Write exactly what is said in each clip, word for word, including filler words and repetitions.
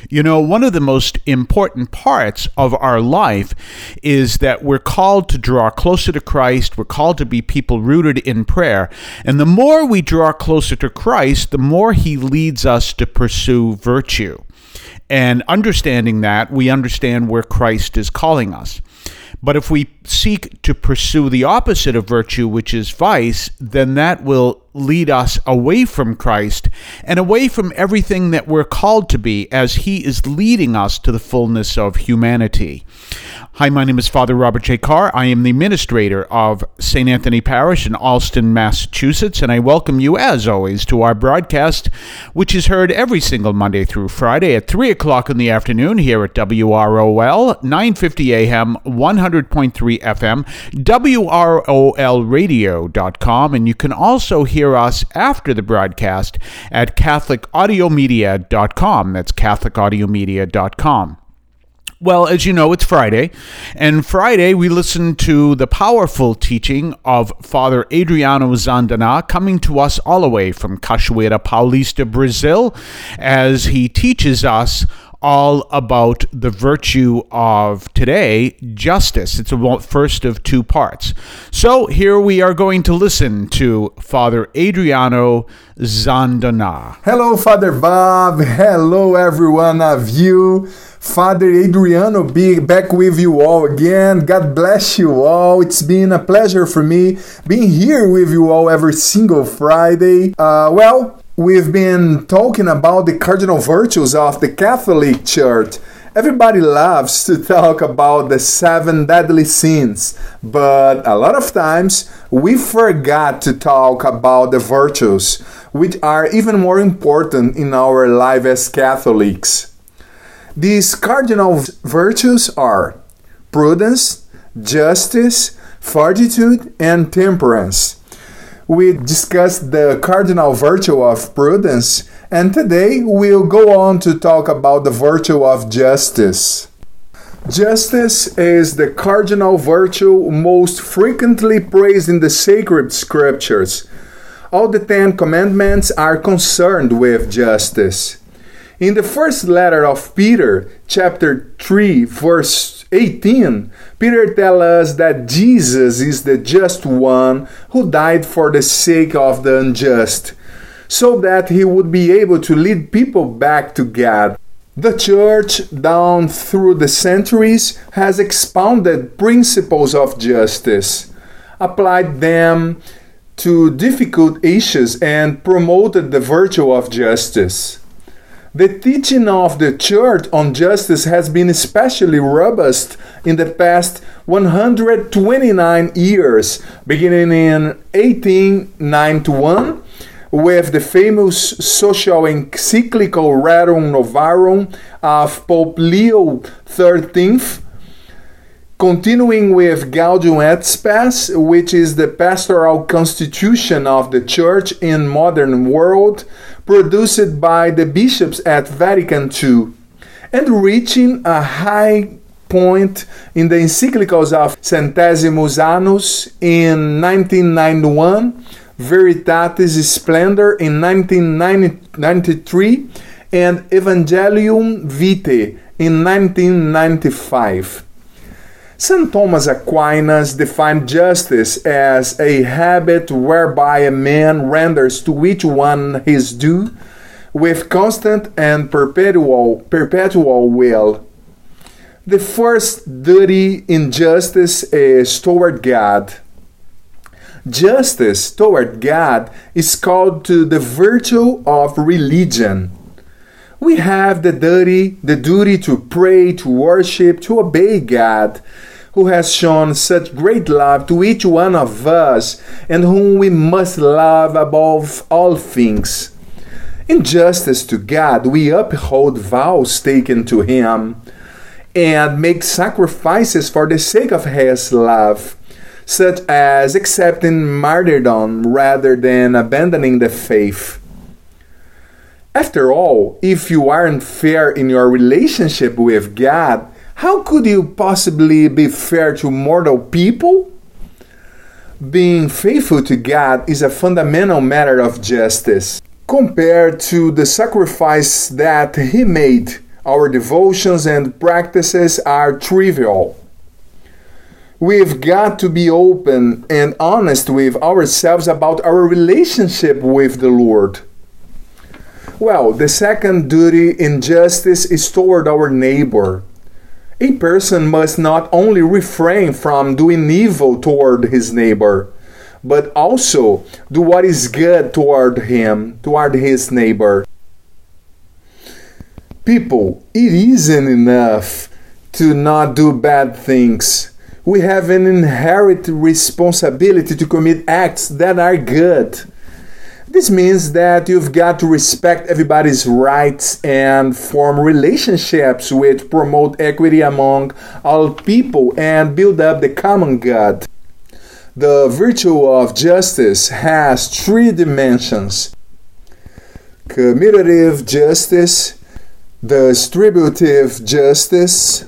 You know, one of the most important parts of our life is that we're called to draw closer to Christ. We're called to be people rooted in prayer. And the more we draw closer to Christ, the more he leads us to pursue virtue. And understanding that, we understand where Christ is calling us. But if we seek to pursue the opposite of virtue, which is vice, then that will lead us away from Christ and away from everything that we're called to be as he is leading us to the fullness of humanity. Hi, my name is Father Robert J. Carr. I am the administrator of Saint Anthony Parish in Allston, Massachusetts, and I welcome you, as always, to our broadcast, which is heard every single Monday through Friday at three o'clock in the afternoon here at W R O L, nine fifty A M, one hundred point three F M, W R O L radio dot com, and you can also hear us after the broadcast at Catholic Audio Media dot com. That's Catholic Audio Media dot com. Well, as you know, it's Friday, and Friday we listen to the powerful teaching of Father Adriano Zandana, coming to us all the way from Cachoeira Paulista, Brazil, as he teaches us all about the virtue of today, justice. It's the first of two parts. So here we are going to listen to Father Adriano Zandana. Hello, Father Bob. Hello, every one of you. Father Adriano be back with you all again. God bless you all. It's been a pleasure for me being here with you all every single Friday. Uh, well, we've been talking about the cardinal virtues of the Catholic Church. Everybody loves to talk about the seven deadly sins, but a lot of times we forgot to talk about the virtues, which are even more important in our life as Catholics. These cardinal virtues are prudence, justice, fortitude, and temperance. We discussed the cardinal virtue of prudence, and today we'll go on to talk about the virtue of justice. Justice is the cardinal virtue most frequently praised in the sacred scriptures. All the Ten Commandments are concerned with justice. In the first letter of Peter, chapter three, verse eighteen, Peter tells us that Jesus is the just one who died for the sake of the unjust, so that he would be able to lead people back to God. The Church, down through the centuries, has expounded principles of justice, applied them to difficult issues, and promoted the virtue of justice. The teaching of the Church on justice has been especially robust in the past one hundred twenty-nine years, beginning in eighteen ninety-one, with the famous social encyclical Rerum Novarum of Pope Leo the thirteenth, continuing with Gaudium et Spes, which is the pastoral constitution of the Church in modern world, produced by the bishops at Vatican two, and reaching a high point in the encyclicals of Centesimus Annus in nineteen ninety-one, Veritatis Splendor in nineteen ninety-three, and Evangelium Vitae in nineteen ninety-five. Saint Thomas Aquinas defined justice as a habit whereby a man renders to each one his due with constant and perpetual, perpetual will. The first duty in justice is toward God. Justice toward God is called to the virtue of religion. We have the duty, the duty to pray, to worship, to obey God, who has shown such great love to each one of us, and whom we must love above all things. In justice to God, we uphold vows taken to Him, and make sacrifices for the sake of His love, such as accepting martyrdom rather than abandoning the faith. After all, if you aren't fair in your relationship with God, how could you possibly be fair to mortal people? Being faithful to God is a fundamental matter of justice. Compared to the sacrifice that He made Our devotions and practices are trivial. We've got to be open and honest with ourselves about our relationship with the Lord. Well, the second duty in justice is toward our neighbor. A person must not only refrain from doing evil toward his neighbor, but also do what is good toward him, toward his neighbor. People, it isn't enough to not do bad things. We have an inherent responsibility to commit acts that are good. This means that you've got to respect everybody's rights and form relationships which promote equity among all people and build up the common good. The virtue of justice has three dimensions: commutative justice, distributive justice,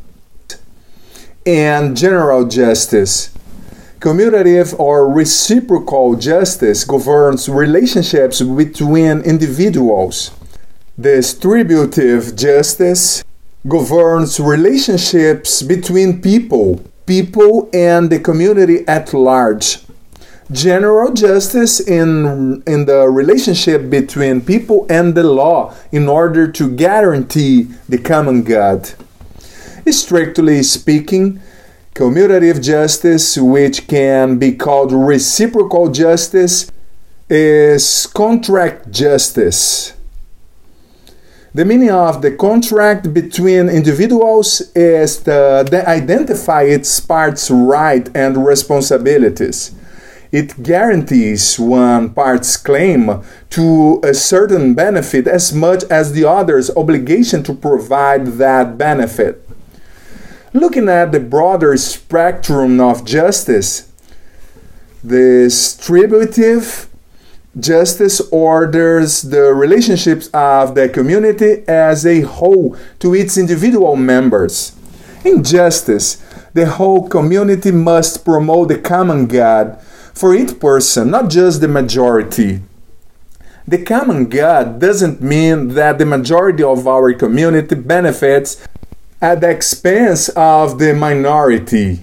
and general justice. Commutative or reciprocal justice governs relationships between individuals. Distributive justice governs relationships between people, people and the community at large. General justice in, in the relationship between people and the law in order to guarantee the common good. Strictly speaking, commutative justice, which can be called reciprocal justice, is contract justice. The meaning of the contract between individuals is to identify its parts' rights and responsibilities. It guarantees one part's claim to a certain benefit as much as the other's obligation to provide that benefit. Looking at the broader spectrum of justice, distributive justice orders the relationships of the community as a whole to its individual members. In justice, the whole community must promote the common good for each person, not just the majority. The common good doesn't mean that the majority of our community benefits at the expense of the minority.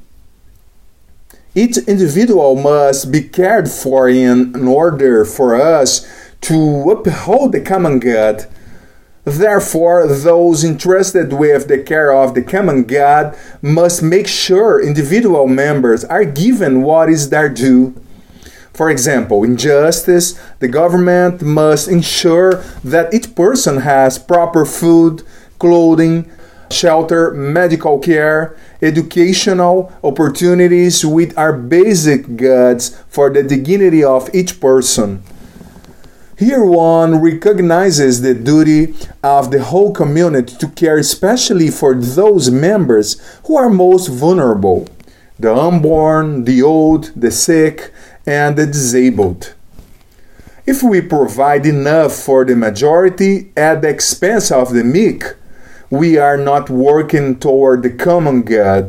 Each individual must be cared for in, in order for us to uphold the common good. Therefore, those entrusted with the care of the common good must make sure individual members are given what is their due. For example, in justice, the government must ensure that each person has proper food, clothing, shelter, medical care, educational opportunities, which are basic goods for the dignity of each person. Here one recognizes the duty of the whole community to care especially for those members who are most vulnerable: the unborn, the old, the sick, and the disabled. If we provide enough for the majority at the expense of the meek, we are not working toward the common good.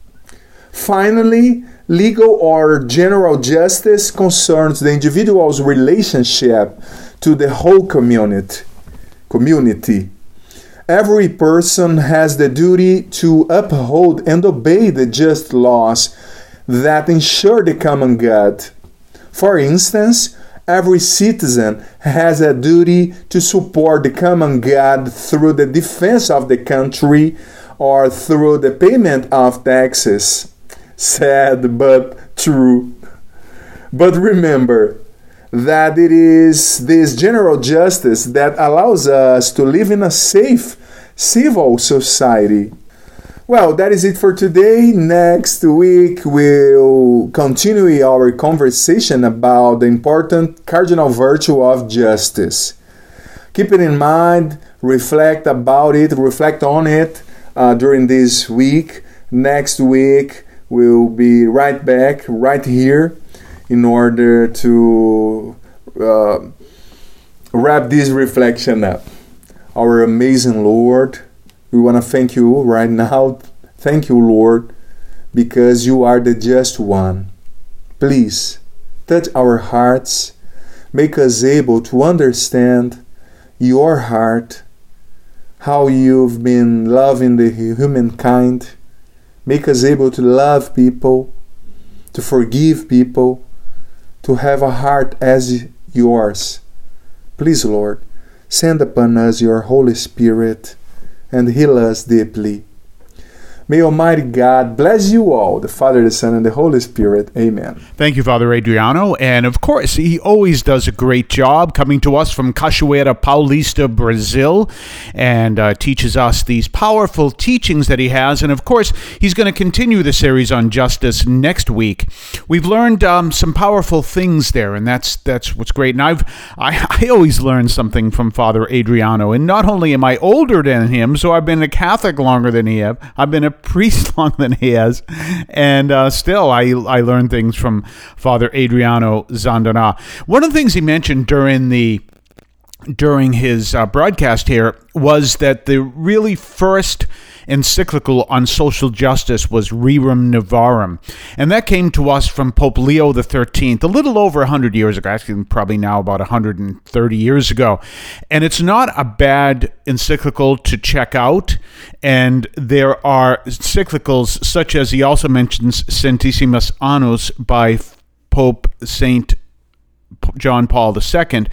Finally, legal or general justice concerns the individual's relationship to the whole community. community. Every person has the duty to uphold and obey the just laws that ensure the common good. For instance, every citizen has a duty to support the common good through the defense of the country or through the payment of taxes. Sad but true. But remember that it is this general justice that allows us to live in a safe, civil society. Well, that is it for today. Next week, we'll continue our conversation about the important cardinal virtue of justice. Keep it in mind, reflect about it, reflect on it uh, during this week. Next week, we'll be right back, right here, in order to uh, wrap this reflection up. Our amazing Lord, we want to thank you right now. Thank you, Lord, because you are the just one. Please touch our hearts. Make us able to understand your heart, how you've been loving the humankind. Make us able to love people, to forgive people, to have a heart as yours. Please, Lord, send upon us your Holy Spirit and heal us deeply. May Almighty God bless you all, the Father, the Son, and the Holy Spirit. Amen. Thank you, Father Adriano. And of course, he always does a great job coming to us from Cachoeira Paulista, Brazil, and uh, teaches us these powerful teachings that he has. And of course, he's going to continue the series on justice next week. We've learned um, some powerful things there, and that's that's what's great. And I've I, I always learn something from Father Adriano. And not only am I older than him, so I've been a Catholic longer than he have. I've been a priest longer than he has, and uh, still I I learned things from Father Adriano Zandona. One of the things he mentioned during the during his uh, broadcast here was that the really first encyclical on social justice was Rerum Novarum, and that came to us from Pope Leo the thirteenth a little over one hundred years ago, actually probably now about one hundred thirty years ago. And it's not a bad encyclical to check out, and there are encyclicals such as he also mentions Centissimus Annus by Pope Saint John Paul the Second,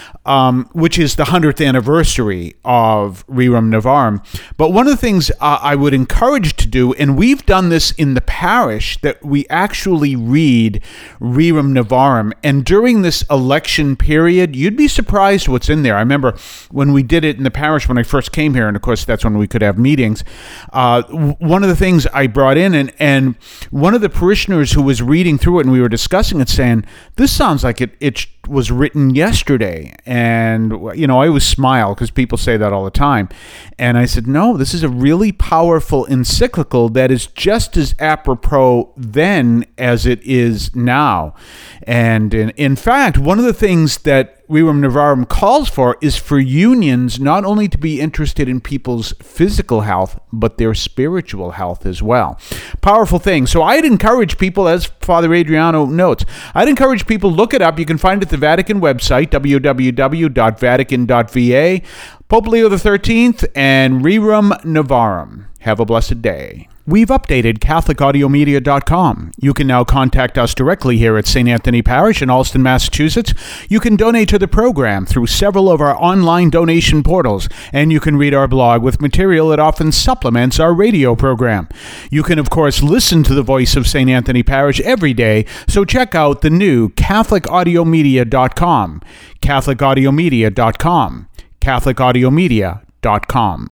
Um, which is the hundredth anniversary of Rerum Novarum. But one of the things uh, I would encourage to do, and we've done this in the parish, that we actually read Rerum Novarum. And during this election period, you'd be surprised what's in there. I remember when we did it in the parish when I first came here, and of course that's when we could have meetings. Uh, one of the things I brought in, and, and one of the parishioners who was reading through it, and we were discussing it, saying, this sounds like it, it was written yesterday. And, you know, I always smile because people say that all the time. And I said, no, this is a really powerful encyclical that is just as apropos then as it is now. And in, in fact, one of the things that Rerum Novarum calls for is for unions not only to be interested in people's physical health, but their spiritual health as well. Powerful thing. So I'd encourage people, as Father Adriano notes, I'd encourage people, look it up. You can find it at the Vatican website, w w w dot vatican dot v a, Pope Leo the thirteenth, and Rerum Novarum. Have a blessed day. We've updated Catholic Audio Media dot com. You can now contact us directly here at Saint Anthony Parish in Allston, Massachusetts. You can donate to the program through several of our online donation portals, and you can read our blog with material that often supplements our radio program. You can, of course, listen to the voice of Saint Anthony Parish every day, so check out the new Catholic Audio Media dot com, Catholic Audio Media dot com, Catholic Audio Media dot com.